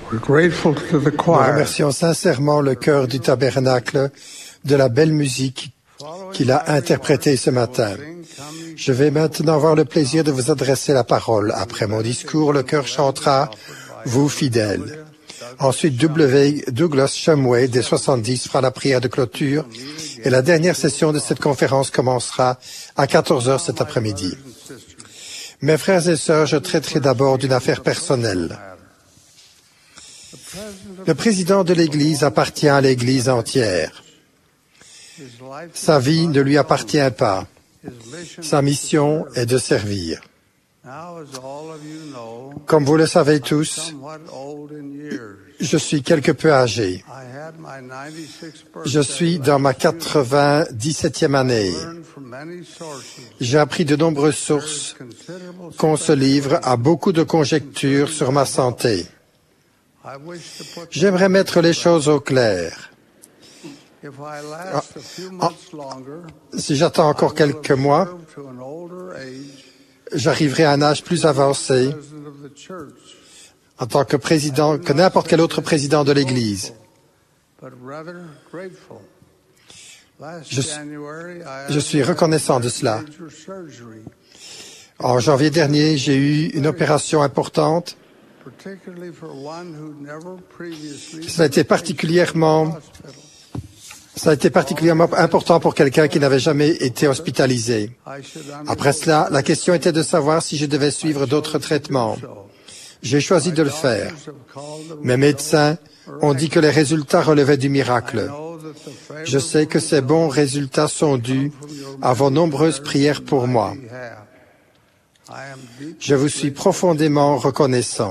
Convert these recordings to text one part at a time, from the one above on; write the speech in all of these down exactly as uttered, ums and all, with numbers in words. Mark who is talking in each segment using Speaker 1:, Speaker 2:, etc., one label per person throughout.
Speaker 1: We're grateful to the
Speaker 2: Nous
Speaker 1: choir.
Speaker 2: remercions sincèrement le chœur du tabernacle de la belle musique qu'il a interprétée ce matin. Je vais maintenant avoir le plaisir de vous adresser la parole. Après mon discours, le chœur chantera « Vous fidèles ». Ensuite, W. Douglas Shumway des soixante-dix fera la prière de clôture et la dernière session de cette conférence commencera à quatorze heures cet après-midi. Mes frères et sœurs, je traiterai d'abord d'une affaire personnelle. Le président de l'Église appartient à l'Église entière. Sa vie ne lui appartient pas. Sa mission est de servir. Comme vous le savez tous, je suis quelque peu âgé. Je suis dans ma quatre-vingt-dix-septième année. J'ai appris de nombreuses sources qu'on se livre à beaucoup de conjectures sur ma santé. J'aimerais mettre les choses au clair. Ah, ah, si j'attends encore quelques mois, j'arriverai à un âge plus avancé en tant que président que n'importe quel autre président de l'Église. Je, je suis reconnaissant de cela. En janvier dernier, j'ai eu une opération importante. Ça a été particulièrement, ça a été particulièrement important pour quelqu'un qui n'avait jamais été hospitalisé. Après cela, la question était de savoir si je devais suivre d'autres traitements. J'ai choisi de le faire. Mes médecins ont dit que les résultats relevaient du miracle. Je sais que ces bons résultats sont dus à vos nombreuses prières pour moi. Je vous suis profondément reconnaissant.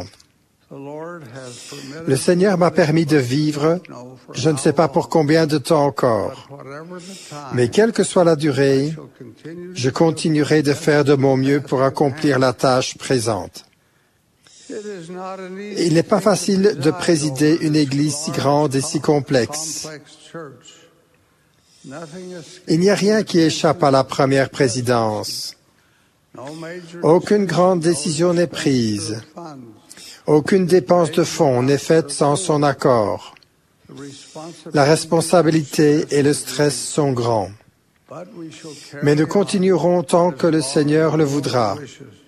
Speaker 2: Le Seigneur m'a permis de vivre, je ne sais pas pour combien de temps encore, mais quelle que soit la durée, je continuerai de faire de mon mieux pour accomplir la tâche présente. Il n'est pas facile de présider une Église si grande et si complexe. Il n'y a rien qui échappe à la première présidence. Aucune grande décision n'est prise. Aucune dépense de fonds n'est faite sans son accord. La responsabilité et le stress sont grands. Mais nous continuerons tant que le Seigneur le voudra.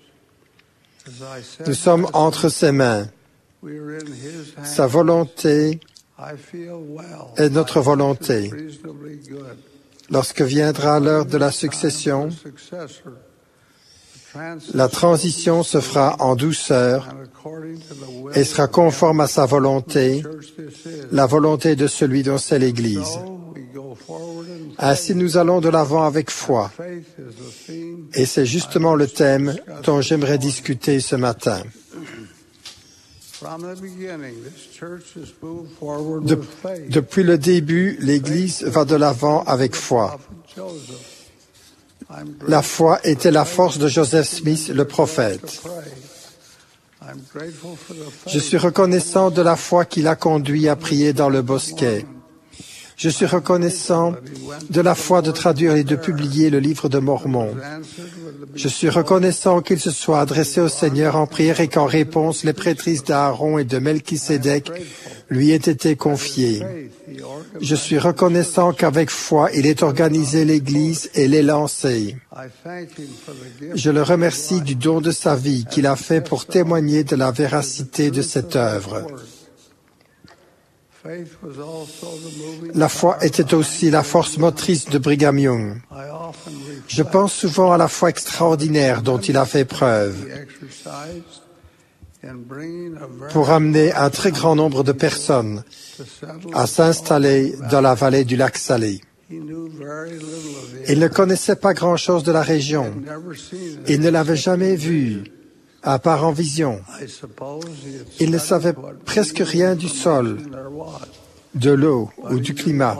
Speaker 2: Nous sommes entre ses mains. Sa volonté est notre volonté. Lorsque viendra l'heure de la succession, la transition se fera en douceur et sera conforme à sa volonté, la volonté de celui dont c'est l'Église. Ainsi, nous allons de l'avant avec foi. Et c'est justement le thème dont j'aimerais discuter ce matin. De, depuis le début, l'Église va de l'avant avec foi. La foi était la force de Joseph Smith, le prophète. Je suis reconnaissant de la foi qui l'a conduit à prier dans le bosquet. Je suis reconnaissant de la foi de traduire et de publier le livre de Mormon. Je suis reconnaissant qu'il se soit adressé au Seigneur en prière et qu'en réponse, les prêtrises d'Aaron et de Melchisédek lui aient été confiées. Je suis reconnaissant qu'avec foi, il ait organisé l'Église et l'ait lancée. Je le remercie du don de sa vie qu'il a fait pour témoigner de la véracité de cette œuvre. La foi était aussi la force motrice de Brigham Young. Je pense souvent à la foi extraordinaire dont il a fait preuve pour amener un très grand nombre de personnes à s'installer dans la vallée du lac Salé. Il ne connaissait pas grand-chose de la région. Il ne l'avait jamais vue, à part en vision. Il ne savait presque rien du sol, de l'eau ou du climat.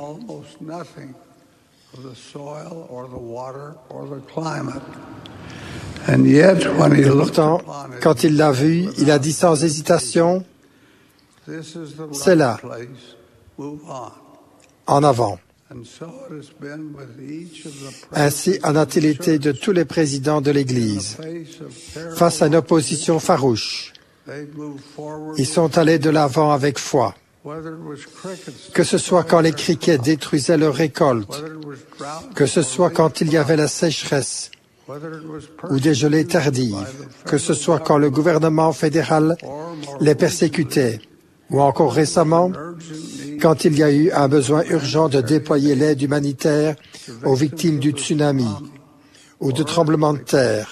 Speaker 2: Et pourtant, quand il l'a vu, il a dit sans hésitation, « C'est là, en avant ». Ainsi en a-t-il été de tous les présidents de l'Église. Face à une opposition farouche, Ils sont allés de l'avant avec foi. Que ce soit quand les criquets détruisaient leurs récoltes, que ce soit quand il y avait la sécheresse ou des gelées tardives, que ce soit quand le gouvernement fédéral les persécutait, ou encore récemment, quand il y a eu un besoin urgent de déployer l'aide humanitaire aux victimes du tsunami ou de tremblements de terre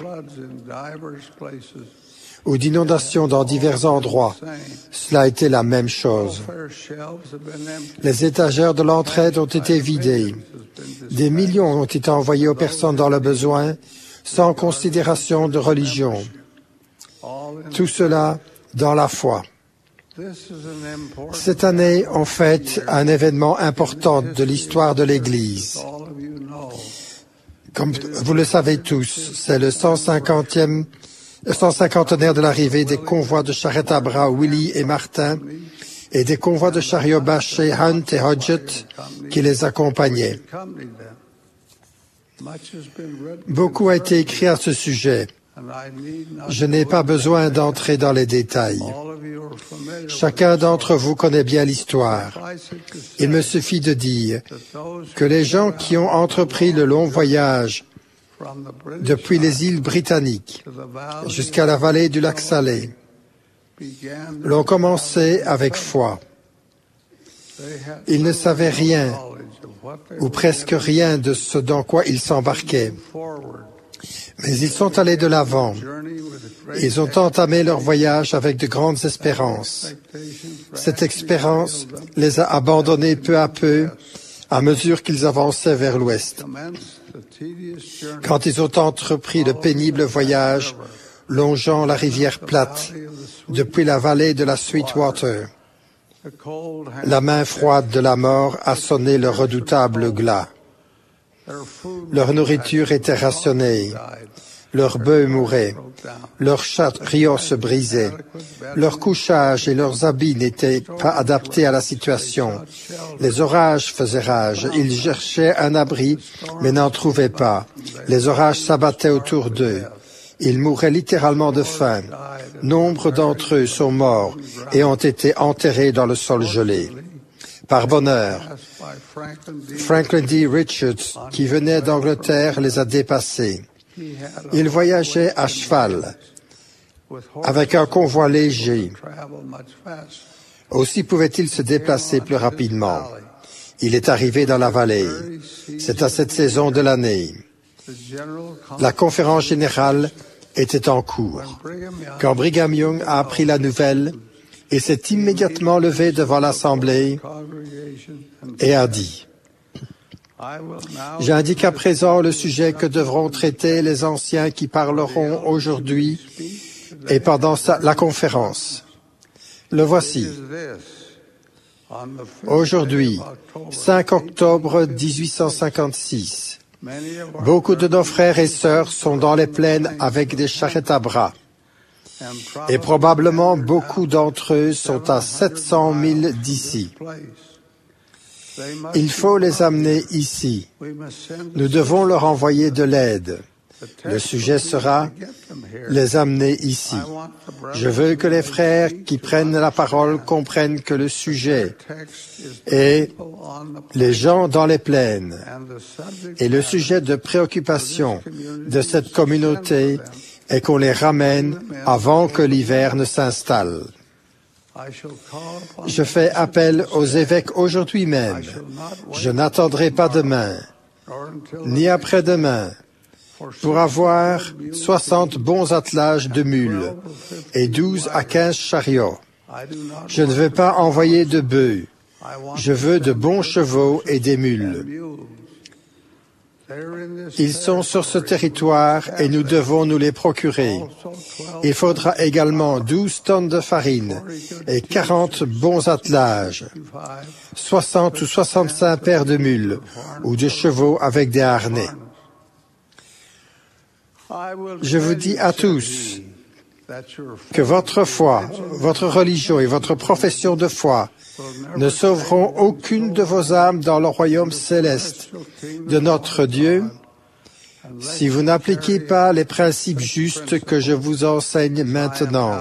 Speaker 2: ou d'inondations dans divers endroits. Cela a été la même chose. Les étagères de l'entraide ont été vidées. Des millions ont été envoyés aux personnes dans le besoin, sans considération de religion. Tout cela dans la foi. Cette année, on fête un événement important de l'histoire de l'Église. Comme vous le savez tous, c'est le cent cinquantième Le cent cinquantenaire de l'arrivée des convois de charrettes à bras Willie et Martin et des convois de chariots bâchés Hunt et Hodgett qui les accompagnaient. Beaucoup a été écrit à ce sujet. Je n'ai pas besoin d'entrer dans les détails. Chacun d'entre vous connaît bien l'histoire. Il me suffit de dire que les gens qui ont entrepris le long voyage depuis les îles britanniques jusqu'à la vallée du lac Salé l'ont commencé avec foi. Ils ne savaient rien ou presque rien de ce dans quoi ils s'embarquaient. Mais ils sont allés de l'avant. Ils ont entamé leur voyage avec de grandes espérances. Cette espérance les a abandonnés peu à peu à mesure qu'ils avançaient vers l'ouest. Quand ils ont entrepris le pénible voyage longeant la rivière plate depuis la vallée de la Sweetwater, la main froide de la mort a sonné le redoutable glas. Leur nourriture était rationnée, leurs bœufs mouraient, leurs chariots se brisaient, leur couchage et leurs habits n'étaient pas adaptés à la situation. Les orages faisaient rage, ils cherchaient un abri, mais n'en trouvaient pas. Les orages s'abattaient autour d'eux. Ils mouraient littéralement de faim. Nombre d'entre eux sont morts et ont été enterrés dans le sol gelé. Par bonheur, Franklin D. Richards, qui venait d'Angleterre, les a dépassés. Il voyageait à cheval, avec un convoi léger. Aussi pouvait-il se déplacer plus rapidement. Il est arrivé dans la vallée. C'est à cette saison de l'année. La conférence générale était en cours. Quand Brigham Young a appris la nouvelle, il s'est immédiatement levé devant l'Assemblée et a dit « J'indique à présent le sujet que devront traiter les anciens qui parleront aujourd'hui et pendant la conférence. Le voici. Aujourd'hui, cinq octobre dix-huit cent cinquante-six, beaucoup de nos frères et sœurs sont dans les plaines avec des charrettes à bras. Et probablement beaucoup d'entre eux sont à sept cents milles d'ici. Il faut les amener ici. Nous devons leur envoyer de l'aide. Le sujet sera « les amener ici ». Je veux que les frères qui prennent la parole comprennent que le sujet est les gens dans les plaines et le sujet de préoccupation de cette communauté est qu'on les ramène avant que l'hiver ne s'installe. Je fais appel aux évêques aujourd'hui même. Je n'attendrai pas demain, ni après-demain, pour avoir soixante bons attelages de mules et douze à quinze chariots. Je ne veux pas envoyer de bœufs. Je veux de bons chevaux et des mules. Ils sont sur ce territoire et nous devons nous les procurer. Il faudra également douze tonnes de farine et quarante bons attelages, soixante ou soixante-cinq paires de mules ou de chevaux avec des harnais. Je vous dis à tous que votre foi, votre religion et votre profession de foi ne sauveront aucune de vos âmes dans le royaume céleste de notre Dieu si vous n'appliquez pas les principes justes que je vous enseigne maintenant.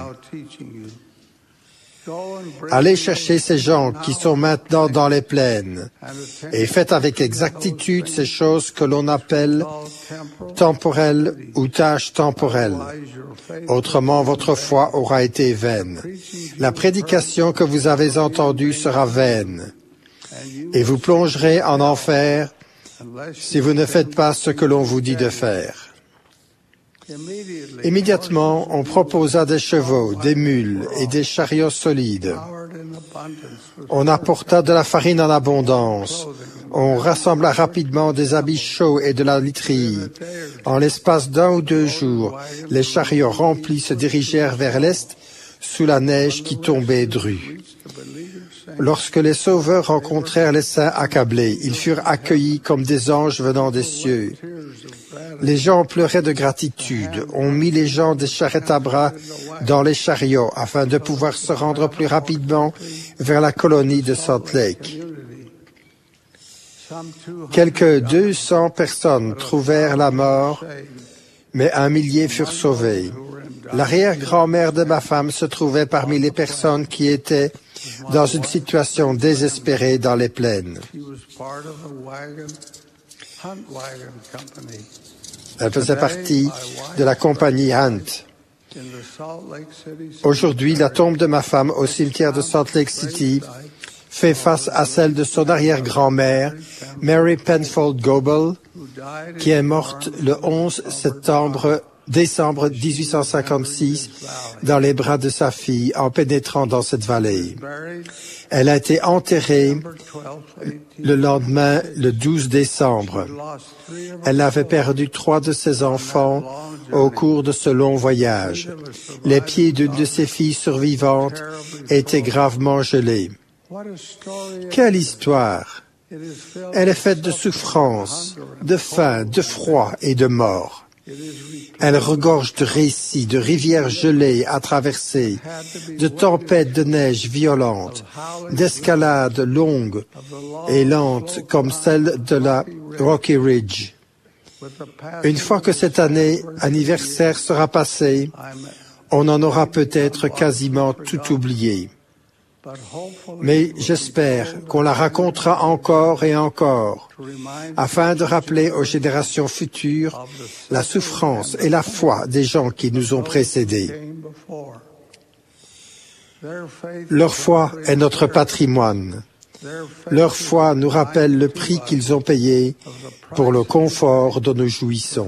Speaker 2: Allez chercher ces gens qui sont maintenant dans les plaines et faites avec exactitude ces choses que l'on appelle temporelles ou tâches temporelles. Autrement, votre foi aura été vaine. La prédication que vous avez entendue sera vaine et vous plongerez en enfer si vous ne faites pas ce que l'on vous dit de faire. Immédiatement, on proposa des chevaux, des mules et des chariots solides. On apporta de la farine en abondance. On rassembla rapidement des habits chauds et de la literie. En l'espace d'un ou deux jours, les chariots remplis se dirigèrent vers l'est sous la neige qui tombait drue. Lorsque les sauveurs rencontrèrent les saints accablés, ils furent accueillis comme des anges venant des cieux. Les gens pleuraient de gratitude. On mit les gens des charrettes à bras dans les chariots afin de pouvoir se rendre plus rapidement vers la colonie de Salt Lake. Quelques deux cents personnes trouvèrent la mort, mais un millier furent sauvés. L'arrière-grand-mère de ma femme se trouvait parmi les personnes qui étaient dans une situation désespérée dans les plaines. Elle faisait partie de la compagnie Hunt. Aujourd'hui, la tombe de ma femme au cimetière de Salt Lake City fait face à celle de son arrière-grand-mère, Mary Penfold Goebel, qui est morte le onze septembre décembre dix-huit cent cinquante-six dans les bras de sa fille en pénétrant dans cette vallée. Elle a été enterrée le lendemain, le douze décembre. Elle avait perdu trois de ses enfants au cours de ce long voyage. Les pieds d'une de ses filles survivantes étaient gravement gelés. Quelle histoire! Elle est faite de souffrance, de faim, de froid et de mort. Elle regorge de récits, de rivières gelées à traverser, de tempêtes de neige violentes, d'escalades longues et lentes comme celle de la Rocky Ridge. Une fois que cette année anniversaire sera passée, on en aura peut-être quasiment tout oublié. Mais j'espère qu'on la racontera encore et encore, afin de rappeler aux générations futures la souffrance et la foi des gens qui nous ont précédés. Leur foi est notre patrimoine. Leur foi nous rappelle le prix qu'ils ont payé pour le confort dont nous jouissons.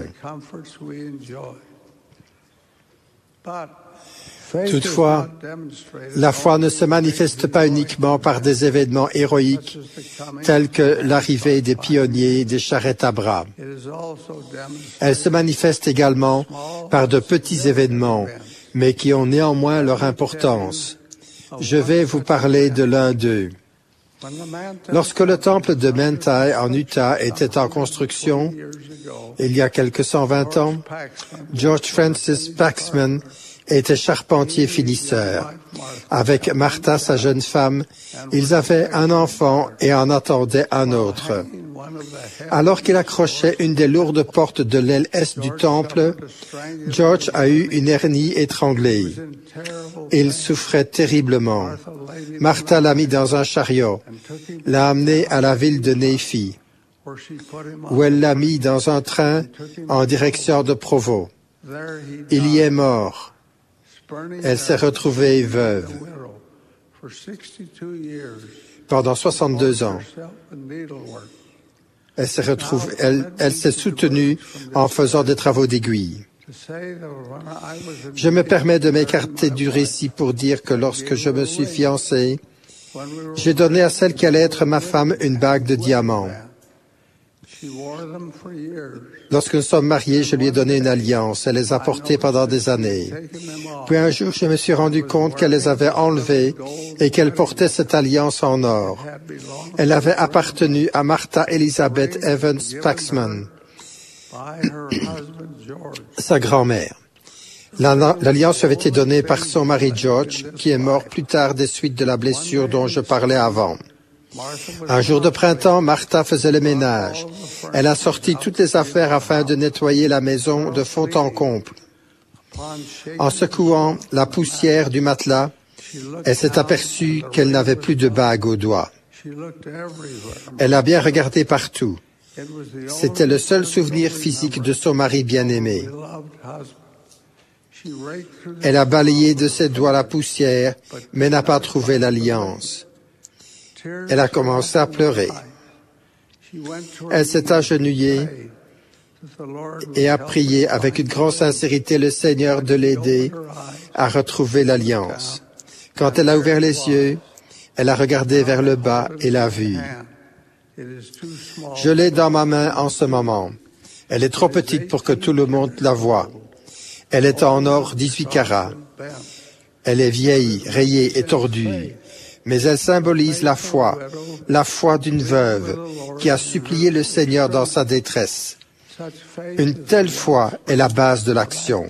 Speaker 2: Toutefois, la foi ne se manifeste pas uniquement par des événements héroïques tels que l'arrivée des pionniers des charrettes à bras. Elle se manifeste également par de petits événements, mais qui ont néanmoins leur importance. Je vais vous parler de l'un d'eux. Lorsque le temple de Manti en Utah était en construction, il y a quelques cent vingt ans, George Francis Paxman était charpentier finisseur. Avec Martha, sa jeune femme, ils avaient un enfant et en attendaient un autre. Alors qu'il accrochait une des lourdes portes de l'aile est du temple, George a eu une hernie étranglée. Il souffrait terriblement. Martha l'a mis dans un chariot, l'a amené à la ville de Néphi, où elle l'a mis dans un train en direction de Provo. Il y est mort. Elle s'est retrouvée veuve pendant soixante-deux ans. Elle s'est retrouvée, elle, elle s'est soutenue en faisant des travaux d'aiguille. Je me permets de m'écarter du récit pour dire que lorsque je me suis fiancé, j'ai donné à celle qui allait être ma femme une bague de diamants. Lorsque nous sommes mariés, je lui ai donné une alliance. Elle les a portées pendant des années. Puis un jour, je me suis rendu compte qu'elle les avait enlevées et qu'elle portait cette alliance en or. Elle avait appartenu à Martha Elizabeth Evans Paxman, sa grand-mère. L'alliance avait été donnée par son mari George, qui est mort plus tard des suites de la blessure dont je parlais avant. Un jour de printemps, Martha faisait le ménage. Elle a sorti toutes les affaires afin de nettoyer la maison de fond en comble. En secouant la poussière du matelas, elle s'est aperçue qu'elle n'avait plus de bague au doigt. Elle a bien regardé partout. C'était le seul souvenir physique de son mari bien-aimé. Elle a balayé de ses doigts la poussière, mais n'a pas trouvé l'alliance. Elle a commencé à pleurer. Elle s'est agenouillée et a prié avec une grande sincérité le Seigneur de l'aider à retrouver l'alliance. Quand elle a ouvert les yeux, elle a regardé vers le bas et l'a vue. Je l'ai dans ma main en ce moment. Elle est trop petite pour que tout le monde la voie. Elle est en or dix-huit carats. Elle est vieille, rayée et tordue. Mais elle symbolise la foi, la foi d'une veuve qui a supplié le Seigneur dans sa détresse. Une telle foi est la base de l'action.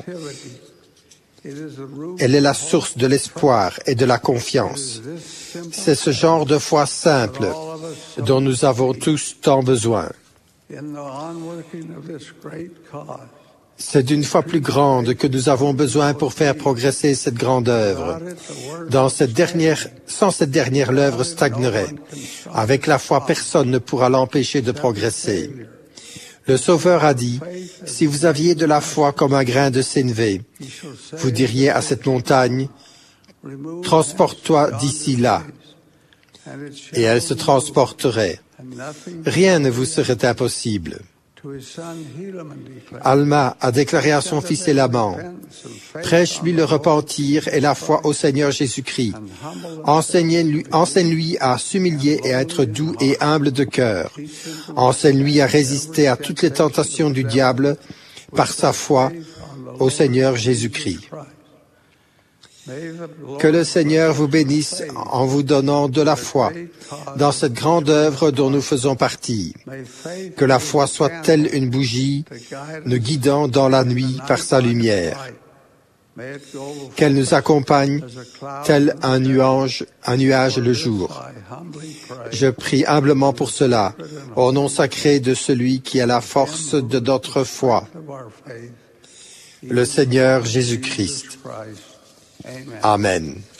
Speaker 2: Elle est la source de l'espoir et de la confiance. C'est ce genre de foi simple dont nous avons tous tant besoin. C'est d'une foi plus grande que nous avons besoin pour faire progresser cette grande œuvre. Dans cette dernière, sans cette dernière, l'œuvre stagnerait. Avec la foi, personne ne pourra l'empêcher de progresser. Le Sauveur a dit, « Si vous aviez de la foi comme un grain de sénévé, vous diriez à cette montagne, « Transporte-toi d'ici là. » Et elle se transporterait. Rien ne vous serait impossible. Alma a déclaré à son fils Élaman, « Prêche-lui le repentir et la foi au Seigneur Jésus-Christ. Enseigne-lui, enseigne-lui à s'humilier et à être doux et humble de cœur. Enseigne-lui à résister à toutes les tentations du diable par sa foi au Seigneur Jésus-Christ. » Que le Seigneur vous bénisse en vous donnant de la foi dans cette grande œuvre dont nous faisons partie. Que la foi soit telle une bougie, nous guidant dans la nuit par sa lumière. Qu'elle nous accompagne tel un nuage, un nuage le jour. Je prie humblement pour cela, au nom sacré de celui qui a la force de notre foi, le Seigneur Jésus-Christ. Amen.